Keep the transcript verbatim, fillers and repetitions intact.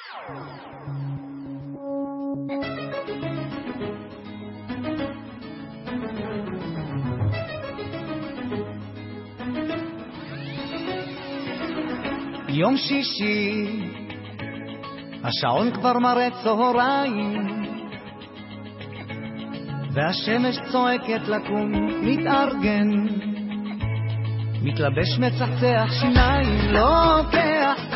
יום שישי, השעון כבר מראה צהריים, והשמש צועקת לקום, מתארגן, מתלבש מצחצח שיניים, לוקח